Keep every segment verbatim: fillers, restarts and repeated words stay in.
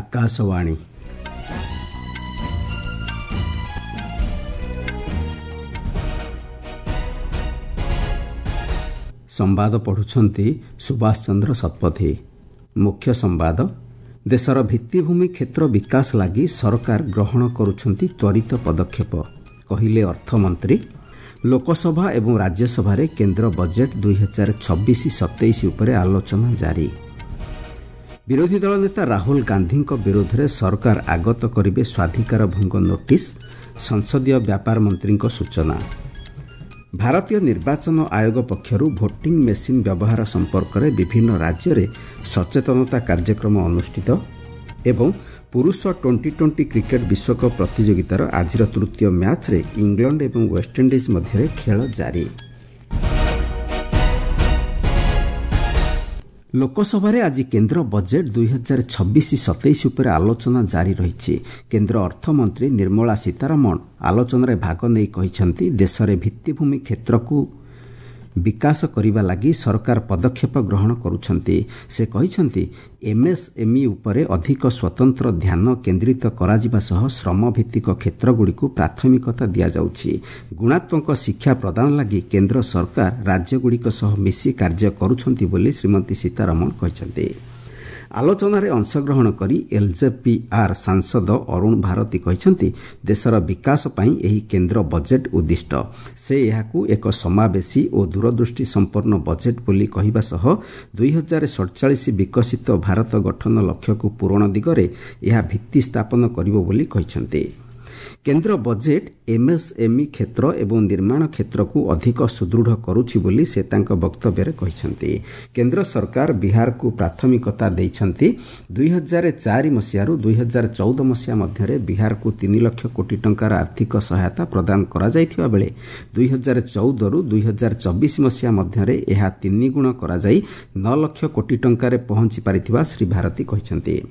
आकाशवाणी संवाद पढ़ुछंती सुभाष चंद्र शतपथी। मुख्य संवाद देशर भित्तिभूमि क्षेत्र विकास लगी सरकार ग्रहण करुछंती त्वरित पदक्षेप कहिले अर्थमंत्री। लोकसभा एवं राज्यसभा रे केंद्र बजेट दुई हजार छब्बीस सतैश उपरे आलोचना जारी। विरोधी दल नेता राहुल गांधी विरोध में सरकार आगत करिवे स्वाधिकार भंग नोटिस। संसदीय व्यापार मंत्री सूचना। भारतीय निर्वाचन आयोग पक्षरु भोटिंग मेसिन व्यवहार संपर्क में विभिन्न राज्य में सचेतनता कार्यक्रम अनुष्ठित। एवं पुरुष ट्वेंटी ट्वेंटी क्रिकेट विश्वकप प्रतियोगितार आजिर तृतीय मैच रे इंग्लैंड एवं वेस्टइंडीज मध्य खेल जारी। लोकसभा रे आज केंद्र बजेट दुई हजार छब्बीस सतैश उपर आलोचना जारी रही। केंद्र अर्थमंत्री निर्मला सीतारमण आलोचन भाग नहीं कहिसेंती देश में भित्तिभूमि क्षेत्र को विकास करने लगी सरकार पदक्षेप ग्रहण करुछंती। से कहिसेंती एमएसएमई उपरे अधिक स्वतंत्र ध्यान केंद्रित कराजिबा सह श्रम भित्तिक क्षेत्र गुड़िक प्राथमिकता दिया जाउछि। गुणात्मक शिक्षा प्रदान लगी केंद्र सरकार राज्य गुड़िक सह मिसी कार्य करुछंती बोली श्रीमती सीतारमण कहिसेंती। आलोचन में अंशग्रहण करी एलजेपीआर सांसद अरुण भारती कहिसेंती देशर विकास पई एही केंद्र बजेट उद्दिष्ट। से एहाकू एक समावेशी और दूरदृष्टि संपन्न बजेट बोली कहिबा सह दुई हजार सड़चाश विकसित भारत गठन लक्ष्य को पूरण दिगरे यह भित्ति स्थापन करिवो बोली कहिसेंती। केंद्र बजेट एमएसएमई क्षेत्र एवं निर्माण क्षेत्र को अधिक सुदृढ़ करुछि बोली से तांको वक्तव्य रे कहिसेंती। केंद्र सरकार बिहार को प्राथमिकता दैछंती। दुई हजार चार मसीह रु दुई हजार चौदह मसीहा मध्य बिहार को तीन लाख कोटी टंकार आर्थिक सहायता प्रदान करा जायथिबा बेले दुई हजार चौदह रु दुई हजार चौबीस मसीहा मध्य एहा तीन गुण करा जाई नौ लाख कोटी टंकार पहुंची पारिथिबा श्री भारती कहिसेंती।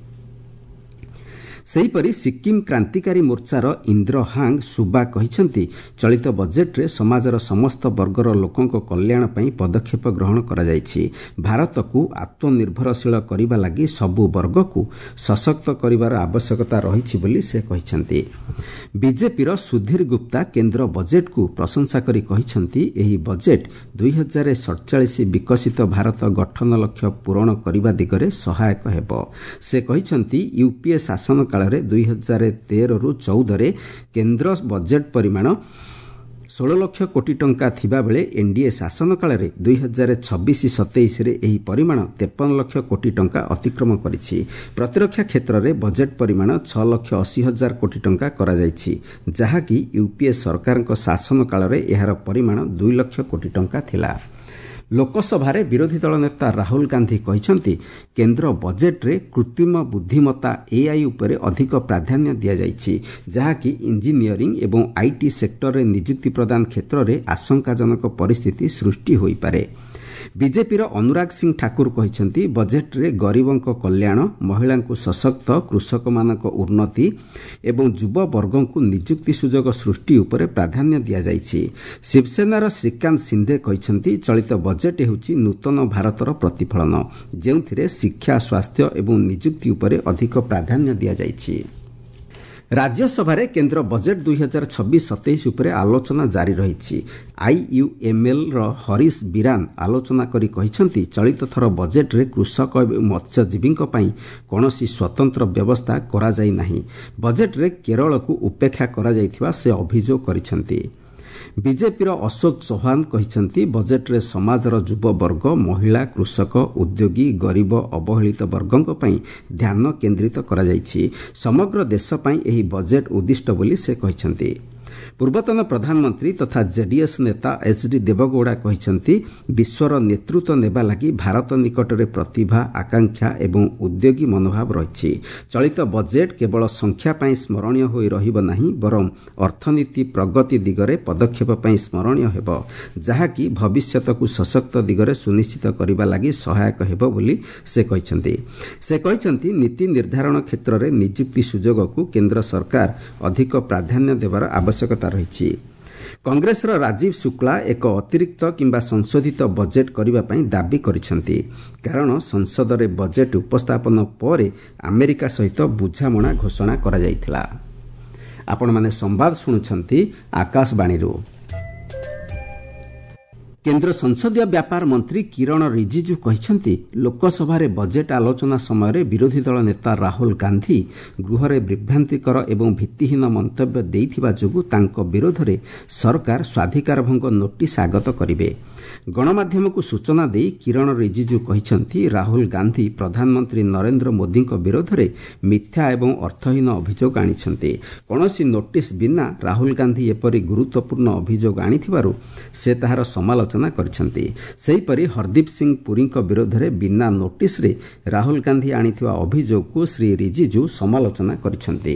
सेहीपरि सिक्किम क्रांतिकारी मोर्चार इंद्र हांग सुबा कहिसेंती चलित बजेट रे समाजर समस्त वर्गर लोकंक कल्याण पई पदक्षेप ग्रहण करा जायछि। भारत को आत्मनिर्भरशील करिबा लागि सबु वर्ग को सशक्त करिवार आवश्यकता रहिछि बोली से कहिसेंती। बीजेपीर सुधीर गुप्ता केंद्र बजेट को प्रशंसा करी कहिसेंती एही बजेट दुई हजार सड़चाश विकसित भारत गठन लक्ष्य पूरण करिबा दिगरे सहायक हेबो। से कहिसेंती यूपीए शासन दुई हजार तेरह रु चौदह रे केंद्र बजेट परिमाण सोलह लाख कोटी टंका थिबा बेले एनडीए शासन काल रे दुई हजार छब्बीस सतैश रे एही परिमाण तेपन लाख कोटी टंका अतिक्रम करिछि। प्रतिरक्षा क्षेत्र रे बजेट परिमाण छह लाख अस्सी हजार कोटी टंका करा जायछि, जहाकि यूपीए सरकार शासन काल रे एहार परिमाण दुई लाख कोटी टंका थिला। लोकसभा रे विरोधी दल नेता राहुल गांधी कहिसेंती केंद्र बजेट रे कृत्रिम बुद्धिमत्ता एआई उपरे अधिक प्राधान्य दिया जायछि, जहाकि इंजीनियरिंग एवं आईटी सेक्टर रे नियुक्ति प्रदान क्षेत्र रे आशंकाजनक परिस्थिति सृष्टि होई पारे। बीजेपीर अनुराग सिंह ठाकुर कहिसेंती बजेट रे गरीबों कल्याण, महिला को सशक्त, कृषक मानक उन्नति एवं युवा वर्गों को नियुक्ति सुजोग सृष्टि उपरे प्राधान्य दिया जायछि। शिवसेनार श्रीकांत सिंधे कहिसेंती चलित बजेट हेउछि नूतन भारतर प्रतिफलन, जेउथिरे शिक्षा, स्वास्थ्य एवं नियुक्ति उपरे अधिक प्राधान्य दिया जायछि। राज्यसभा रे केंद्र बजेट दुई हजार छब्बीस सतैश उपरे आलोचना जारी रही। आईयूएमएल रो हरीश बिरान आलोचना करी कहिसेंती चलित थर बजेट रे कृषक एवं मत्स्यजीवी पई कोनोसी स्वतंत्र व्यवस्था करा जाई नाही। बजेट रे केरल को उपेक्षा करा जायथिबा से अभियोग करिसेंती। बीजेपीर अशोक चौहान कहिसेंती बजेट रे समाजर युवा वर्ग, महिला, कृषक, उद्योगी, गरीब, अवहेलित वर्गों पई ध्यान केंद्रित करा जायछि। समग्र देश पई एही बजेट उद्दिष्ट बोली से कहिसेंती। पूर्वतन प्रधानमंत्री तथा जेडीएस नेता एचडी देवगौड़ा कहिसेंती विश्वर नेतृत्व नेबा लागि भारत निकटरे प्रतिभा, आकांक्षा एवं उद्योगी मनोभाव रहिछि। चलित बजेट केवल संख्या पई स्मरणीय होई रहिबो नाही, बरं अर्थनीति प्रगति दिगरे पदक्षेप पई स्मरणीय हेबो, जहाकि भविष्यत को सशक्त दिगरे सुनिश्चित करिबा लागि सहायक हेबो बोली से कहिसेंती। से कहिसेंती नीति निर्धारण क्षेत्र में नियुक्ति सुजोग को केंद्र सरकार अधिक प्राधान्य देवार आवश्यकता रही। କଂଗ୍ରେସର ରାଜୀବ ଶୁକ୍ଲା ଏକ ଅତିରିକ୍ତ କିମ୍ବା ସଂଶୋଧିତ ବଜେଟ୍ କରିବା ପାଇଁ ଦାବି କରିଛନ୍ତି, କାରଣ ସଂସଦରେ ବଜେଟ୍ ଉପସ୍ଥାପନ ପରେ ଆମେରିକା ସହିତ ବୁଝାମଣା ଘୋଷଣା କରାଯାଇଥିଲା। ଆପଣମାନେ ସମ୍ବାଦ ଶୁଣୁଛନ୍ତି ଆକାଶବାଣୀରୁ। କେନ୍ଦ୍ର ସଂସଦୀୟ ବ୍ୟାପାର ମନ୍ତ୍ରୀ କିରଣ ରିଜିଜୁ କହିଛନ୍ତି, ଲୋକସଭାରେ ବଜେଟ୍ ଆଲୋଚନା ସମୟରେ ବିରୋଧୀ ଦଳ ନେତା ରାହୁଲ ଗାନ୍ଧୀ ଗୃହରେ ବିଭ୍ରାନ୍ତିକର ଏବଂ ଭିତ୍ତିହୀନ ମନ୍ତବ୍ୟ ଦେଇଥିବା ଯୋଗୁଁ ତାଙ୍କ ବିରୋଧରେ ସରକାର ସ୍ୱାଧିକାର ଭଙ୍ଗ ନୋଟିସ୍ ଆଗତ କରିବେ। ଗଣମାଧ୍ୟମକୁ ସୂଚନା ଦେଇ କିରଣ ରିଜିଜୁ କହିଛନ୍ତି, ରାହୁଲ ଗାନ୍ଧୀ ପ୍ରଧାନମନ୍ତ୍ରୀ ନରେନ୍ଦ୍ର ମୋଦିଙ୍କ ବିରୋଧରେ ମିଥ୍ୟା ଏବଂ ଅର୍ଥହୀନ ଅଭିଯୋଗ ଆଣିଛନ୍ତି। କୌଣସି ନୋଟିସ୍ ବିନା ରାହୁଲ ଗାନ୍ଧୀ ଏପରି ଗୁରୁତ୍ୱପୂର୍ଣ୍ଣ ଅଭିଯୋଗ ଆଣିଥିବାରୁ ସେ ତାହାର ସମାଲୋଚନା କରିଛନ୍ତି। ସେହିପରି ହରଦୀପ ସିଂ ପୁରୀଙ୍କ ବିରୋଧରେ ବିନା ନୋଟିସ୍ରେ ରାହୁଲ ଗାନ୍ଧୀ ଆଣିଥିବା ଅଭିଯୋଗକୁ ଶ୍ରୀ ରିଜିଜୁ ସମାଲୋଚନା କରିଛନ୍ତି।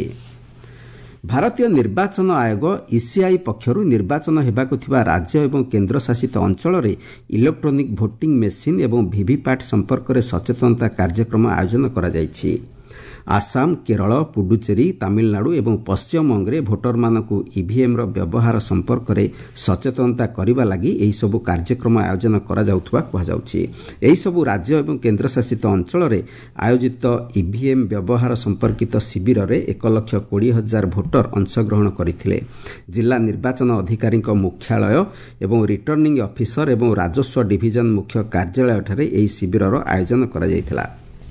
ଭାରତୀୟ ନିର୍ବାଚନ ଆୟୋଗ ଇସିଆଇ ପକ୍ଷରୁ ନିର୍ବାଚନ ହେବାକୁ ଥିବା ରାଜ୍ୟ ଏବଂ କେନ୍ଦ୍ରଶାସିତ ଅଞ୍ଚଳରେ ଇଲେକ୍ଟ୍ରୋନିକ୍ ଭୋଟିଂ ମେସିନ୍ ଏବଂ ଭିଭିପାଟ୍ ସମ୍ପର୍କରେ ସଚେତନତା କାର୍ଯ୍ୟକ୍ରମ ଆୟୋଜନ କରାଯାଇଛି। ଆସାମ, କେରଳ, ପୁଡୁଚେରୀ, ତାମିଲନାଡୁ ଏବଂ ପଶ୍ଚିମବଙ୍ଗରେ ଭୋଟରମାନଙ୍କୁ ଇଭିଏମ୍ର ବ୍ୟବହାର ସମ୍ପର୍କରେ ସଚେତନତା କରିବା ଲାଗି ଏହିସବୁ କାର୍ଯ୍ୟକ୍ରମ ଆୟୋଜନ କରାଯାଉଥିବା କୁହାଯାଉଛି। ଏହିସବୁ ରାଜ୍ୟ ଏବଂ କେନ୍ଦ୍ରଶାସିତ ଅଞ୍ଚଳରେ ଆୟୋଜିତ ଇଭିଏମ୍ ବ୍ୟବହାର ସମ୍ପର୍କିତ ଶିବିରରେ ଏକ ଲକ୍ଷ କୋଡ଼ିଏ ହଜାର ଭୋଟର ଅଂଶଗ୍ରହଣ କରିଥିଲେ। ଜିଲ୍ଲା ନିର୍ବାଚନ ଅଧିକାରୀଙ୍କ ମୁଖ୍ୟାଳୟ ଏବଂ ରିଟର୍ଣ୍ଣିଂ ଅଫିସର ଏବଂ ରାଜସ୍ୱ ଡିଭିଜନ ମୁଖ୍ୟ କାର୍ଯ୍ୟାଳୟଠାରେ ଏହି ଶିବିରର ଆୟୋଜନ କରାଯାଇଥିଲା।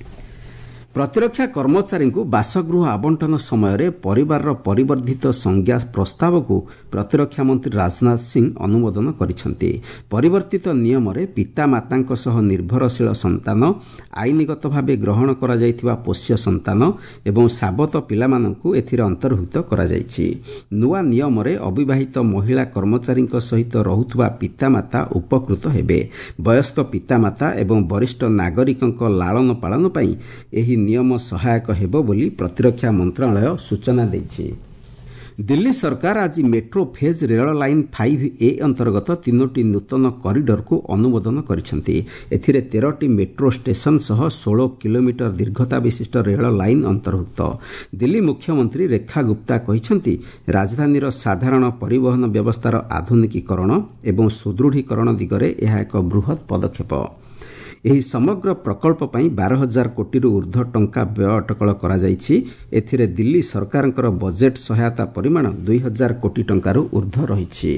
ପ୍ରତିରକ୍ଷା କର୍ମଚାରୀଙ୍କୁ ବାସଗୃହ ଆବଣ୍ଟନ ସମୟରେ ପରିବାରର ପରିବର୍ଦ୍ଧିତ ସଂଜ୍ଞା ପ୍ରସ୍ତାବକୁ ପ୍ରତିରକ୍ଷା ମନ୍ତ୍ରୀ ରାଜନାଥ ସିଂ ଅନୁମୋଦନ କରିଛନ୍ତି। ପରିବର୍ତ୍ତିତ ନିୟମରେ ପିତାମାତାଙ୍କ ସହ ନିର୍ଭରଶୀଳ ସନ୍ତାନ, ଆଇନଗତ ଭାବେ ଗ୍ରହଣ କରାଯାଇଥିବା ପୋଷ୍ୟ ସନ୍ତାନ ଏବଂ ସାବତ ପିଲାମାନଙ୍କୁ ଏଥିରେ ଅନ୍ତର୍ଭୁକ୍ତ କରାଯାଇଛି। ନୂଆ ନିୟମରେ ଅବିବାହିତ ମହିଳା କର୍ମଚାରୀଙ୍କ ସହିତ ରହୁଥିବା ପିତାମାତା ଉପକୃତ ହେବେ। ବୟସ୍କ ପିତାମାତା ଏବଂ ବରିଷ୍ଠ ନାଗରିକଙ୍କ ଲାଳନ ପାଳନ ପାଇଁ ଏହି ନିୟମ ସହାୟକ ହେବ ବୋଲି ପ୍ରତିରକ୍ଷା ମନ୍ତ୍ରଣାଳୟ ସୂଚନା ଦେଇଛି। ଦିଲ୍ଲୀ ସରକାର ଆଜି ମେଟ୍ରୋ ଫେଜ୍ ରେଳ ଲାଇନ୍ ଫାଇଭ୍ ଏ ଅନ୍ତର୍ଗତ ତିନୋଟି ନୂତନ କରିଡରକୁ ଅନୁମୋଦନ କରିଛନ୍ତି। ଏଥିରେ ତେରଟି ମେଟ୍ରୋ ଷ୍ଟେସନ ସହ ଷୋହଳ କିଲୋମିଟର ଦୀର୍ଘତା ବିଶିଷ୍ଟ ରେଳ ଲାଇନ୍ ଅନ୍ତର୍ଭୁକ୍ତ। ଦିଲ୍ଲୀ ମୁଖ୍ୟମନ୍ତ୍ରୀ ରେଖା ଗୁପ୍ତା କହିଛନ୍ତି, ରାଜଧାନୀର ସାଧାରଣ ପରିବହନ ବ୍ୟବସ୍ଥାର ଆଧୁନିକୀକରଣ ଏବଂ ସୁଦୃଢ଼ୀକରଣ ଦିଗରେ ଏହା ଏକ ବୃହତ୍ ପଦକ୍ଷେପ। ଏହି ସମଗ୍ର ପ୍ରକଳ୍ପ ପାଇଁ ବାର ହଜାର କୋଟିରୁ ଉର୍ଦ୍ଧ୍ୱ ଟଙ୍କା ବ୍ୟୟ ଅଟକଳ କରାଯାଇଛି। ଏଥିରେ ଦିଲ୍ଲୀ ସରକାରଙ୍କର ବଜେଟ୍ ସହାୟତା ପରିମାଣ ଦୁଇ ହଜାର କୋଟି ଟଙ୍କାରୁ ଉର୍ଦ୍ଧ୍ୱ ରହିଛି।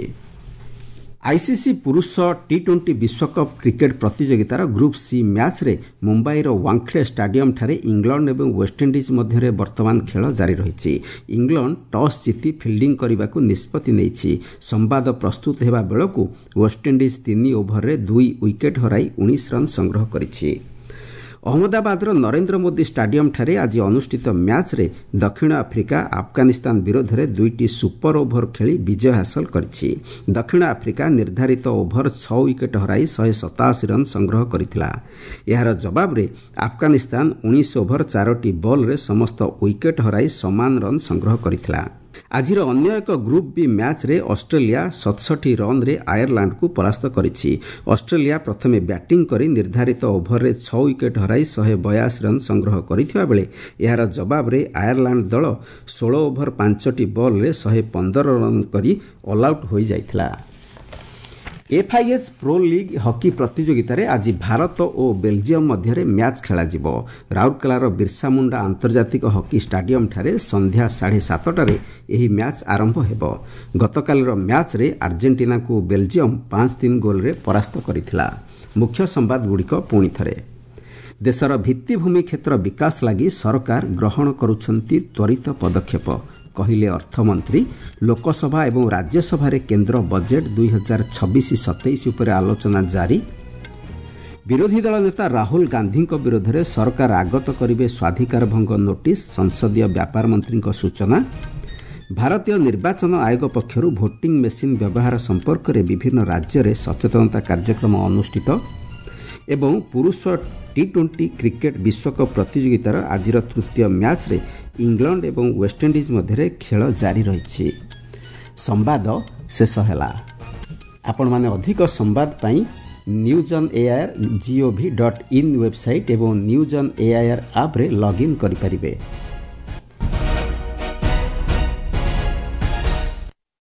ଆଇସିସି ପୁରୁଷ ଟି ଟ୍ୱେଣ୍ଟି ବିଶ୍ୱକପ୍ କ୍ରିକେଟ୍ ପ୍ରତିଯୋଗିତାର ଗ୍ରୁପ୍ ସି ମ୍ୟାଚ୍ରେ ମୁମ୍ବାଇର ୱାଙ୍ଗଖେଡେ ଷ୍ଟାଡିୟମ୍ଠାରେ ଇଂଲଣ୍ଡ ଏବଂ ୱେଷ୍ଟଇଣ୍ଡିଜ୍ ମଧ୍ୟରେ ବର୍ତ୍ତମାନ ଖେଳ ଜାରି ରହିଛି। ଇଂଲଣ୍ଡ ଟସ୍ ଜିତି ଫିଲ୍ଡିଂ କରିବାକୁ ନିଷ୍ପତ୍ତି ନେଇଛି। ସମ୍ବାଦ ପ୍ରସ୍ତୁତ ହେବା ବେଳକୁ ୱେଷ୍ଟଇଣ୍ଡିଜ୍ ତିନି ଓଭରରେ ଦୁଇ ୱିକେଟ୍ ହରାଇ ଉଣେଇଶ ରନ୍ ସଂଗ୍ରହ କରିଛି। ଅହମ୍ମଦାବାଦର ନରେନ୍ଦ୍ର ମୋଦି ଷ୍ଟାଡିୟମ୍ଠାରେ ଆଜି ଅନୁଷ୍ଠିତ ମ୍ୟାଚ୍ରେ ଦକ୍ଷିଣ ଆଫ୍ରିକା ଆଫଗାନିସ୍ତାନ ବିରୋଧରେ ଦୁଇଟି ସୁପର ଓଭର ଖେଳି ବିଜୟ ହାସଲ କରିଛି। ଦକ୍ଷିଣ ଆଫ୍ରିକା ନିର୍ଦ୍ଧାରିତ ଓଭର ଛଅ ୱିକେଟ୍ ହରାଇ ଶହେ ସତାଅଶୀ ରନ୍ ସଂଗ୍ରହ କରିଥିଲା। ଏହାର ଜବାବରେ ଆଫଗାନିସ୍ତାନ ଉଣେଇଶ ଓଭର ଚାରୋଟି ବଲ୍ରେ ସମସ୍ତ ୱିକେଟ୍ ହରାଇ ସମାନ ରନ୍ ସଂଗ୍ରହ କରିଥିଲା। ଆଜିର ଅନ୍ୟ ଏକ ଗ୍ରୁପ୍ ବି ମ୍ୟାଚ୍ରେ ଅଷ୍ଟ୍ରେଲିଆ ସତଷଠି ରନ୍ରେ ଆୟାରଲାଣ୍ଡକୁ ପରାସ୍ତ କରିଛି। ଅଷ୍ଟ୍ରେଲିଆ ପ୍ରଥମେ ବ୍ୟାଟିଂ କରି ନିର୍ଦ୍ଧାରିତ ଓଭରରେ ଛଅ ୱିକେଟ୍ ହରାଇ ଶହେ ବୟାଅଶୀ ରନ୍ ସଂଗ୍ରହ କରିଥିବା ବେଳେ ଏହାର ଜବାବରେ ଆୟାରଲାଣ୍ଡ ଦଳ ଷୋହଳ ଓଭର ପାଞ୍ଚଟି ବଲ୍ରେ ଶହେ ପନ୍ଦର ରନ୍ କରି ଅଲ୍ଆଉଟ୍ ହୋଇଯାଇଥିଲା। ଏଫ୍ଆଇଏଚ୍ ପ୍ରୋ ଲିଗ୍ ହକି ପ୍ରତିଯୋଗିତାରେ ଆଜି ଭାରତ ଓ ବେଲଜିୟମ୍ ମଧ୍ୟରେ ମ୍ୟାଚ୍ ଖେଳାଯିବ। ରାଉରକେଲାର ବିର୍ସା ମୁଣ୍ଡା ଆନ୍ତର୍ଜାତିକ ହକି ଷ୍ଟାଡିୟମ୍ଠାରେ ସନ୍ଧ୍ୟା ସାଢ଼େ ସାତଟାରେ ଏହି ମ୍ୟାଚ୍ ଆରମ୍ଭ ହେବ। ଗତକାଲିର ମ୍ୟାଚ୍ରେ ଆର୍ଜେଣ୍ଟିନାକୁ ବେଲଜିୟମ୍ ପାଞ୍ଚ ତିନି ଗୋଲ୍ରେ ପରାସ୍ତ କରିଥିଲା। ମୁଖ୍ୟ ସମ୍ବାଦଗୁଡ଼ିକ ପୁଣି ଥରେ। ଦେଶର ଭିତ୍ତିଭୂମି କ୍ଷେତ୍ର ବିକାଶ ଲାଗି ସରକାର ଗ୍ରହଣ କରୁଛନ୍ତି ତ୍ୱରିତ ପଦକ୍ଷେପ, କହିଲେ ଅର୍ଥମନ୍ତ୍ରୀ। ଲୋକସଭା ଏବଂ ରାଜ୍ୟସଭାରେ କେନ୍ଦ୍ର ବଜେଟ୍ ଦୁଇ ହଜାର ଛବିଶ ସତେଇଶ ଉପରେ ଆଲୋଚନା ଜାରି। ବିରୋଧୀ ଦଳ ନେତା ରାହୁଲ ଗାନ୍ଧୀଙ୍କ ବିରୋଧରେ ସରକାର ଆଗତ କରିବେ ସ୍ୱାଧିକାର ଭଙ୍ଗ ନୋଟିସ୍, ସଂସଦୀୟ ବ୍ୟାପାର ମନ୍ତ୍ରୀଙ୍କ ସୂଚନା। ଭାରତୀୟ ନିର୍ବାଚନ ଆୟୋଗ ପକ୍ଷରୁ ଭୋଟିଂ ମେସିନ୍ ବ୍ୟବହାର ସମ୍ପର୍କରେ ବିଭିନ୍ନ ରାଜ୍ୟରେ ସଚେତନତା କାର୍ଯ୍ୟକ୍ରମ ଅନୁଷ୍ଠିତ। ଏବଂ ପୁରୁଷ ଟି ଟ୍ୱେଣ୍ଟି କ୍ରିକେଟ୍ ବିଶ୍ୱକପ୍ ପ୍ରତିଯୋଗିତାର ଆଜିର ତୃତୀୟ ମ୍ୟାଚ୍ରେ ଇଂଲଣ୍ଡ ଏବଂ ୱେଷ୍ଟଇଣ୍ଡିଜ୍ ମଧ୍ୟରେ ଖେଳ ଜାରି ରହିଛି। ସମ୍ବାଦ ଶେଷ ହେଲା। ଆପଣମାନେ ଅଧିକ ସମ୍ବାଦ ପାଇଁ news on AIR G O V dot in website ଏବଂ ନ୍ୟୁଜ୍ ଅନ୍ ଏଆଇଆର୍ ଆପ୍ରେ ଲଗ୍ଇନ୍ କରିପାରିବେ।